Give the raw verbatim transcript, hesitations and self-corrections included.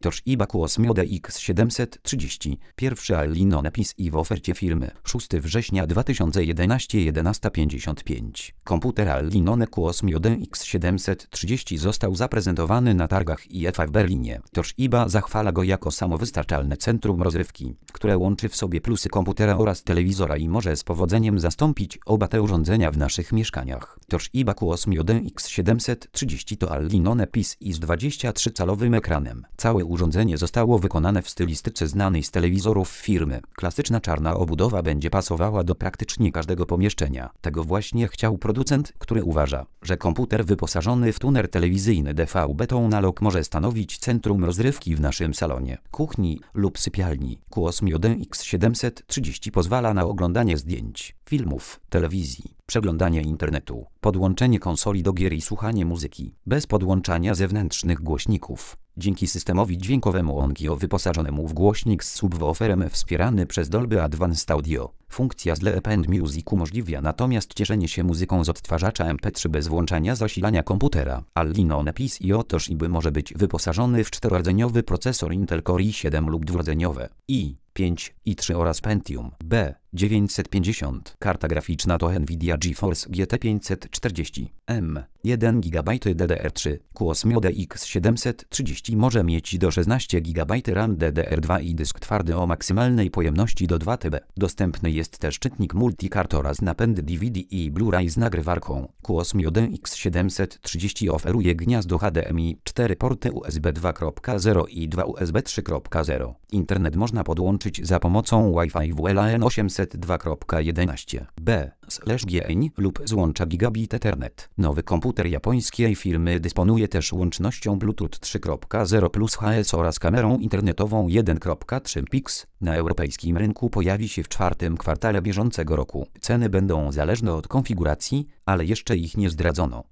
Toshiba Quosmio D X siedemset trzydzieści. Pierwszy Allino napis i w ofercie firmy. szóstego września dwa tysiące jedenastego jedenaście pięćdziesiąt pięć. Komputer Allino Quosmio D X siedemset trzydzieści został zaprezentowany na targach I F A w Berlinie. Toshiba zachwala go jako samowystarczalne centrum rozrywki, które łączy w sobie plusy komputera oraz telewizora i może z powodzeniem zastąpić oba te urządzenia w naszych mieszkaniach. Toshiba Quosmio D X siedemset trzydzieści to Allino napis i z dwudziestotrzocalowym ekranem. Całe urządzenie zostało wykonane w stylistyce znanej z telewizorów firmy. Klasyczna czarna obudowa będzie pasowała do praktycznie każdego pomieszczenia. Tego właśnie chciał producent, który uważa, że komputer wyposażony w tuner telewizyjny D V B-Tone Analog może stanowić centrum rozrywki w naszym salonie, kuchni lub sypialni. Quosmio D X siedemset trzydzieści pozwala na oglądanie zdjęć, filmów, telewizji, przeglądanie internetu, podłączenie konsoli do gier i słuchanie muzyki, bez podłączania zewnętrznych głośników. Dzięki systemowi dźwiękowemu Onkyo wyposażonemu w głośnik z subwooferem wspierany przez Dolby Advanced Audio, funkcja Sleep and Music umożliwia natomiast cieszenie się muzyką z odtwarzacza M P trzy bez włączania zasilania komputera. Allino napis i o Toshiby może być wyposażony w czterorodzeniowy procesor Intel Core i siedem lub dwurodzeniowe i pięć i trzy oraz Pentium B dziewięćset pięćdziesiąt. Karta graficzna to Nvidia GeForce G T pięćset czterdzieści M, jeden giga D D R trzy. Quosmio D X siedemset trzydzieści może mieć do szesnaście giga RAM D D R dwa i dysk twardy o maksymalnej pojemności do dwa terabajty. Dostępny jest też czytnik multicard oraz napędy D V D i Blu-ray z nagrywarką. Quosmio D X siedemset trzydzieści oferuje gniazdo H D M I, cztery porty U S B dwa kropka zero i dwa U S B trzy kropka zero. Internet można podłączyć za pomocą Wi-Fi W L A N osiemset dwa kropka jedenaście B slash G N lub złącza Gigabit Ethernet. Nowy komputer japońskiej firmy dysponuje też łącznością Bluetooth trzy kropka zero plus H S oraz kamerą internetową jeden kropka trzy piks. Na europejskim rynku pojawi się w czwartym kwartale bieżącego roku. Ceny będą zależne od konfiguracji, ale jeszcze ich nie zdradzono.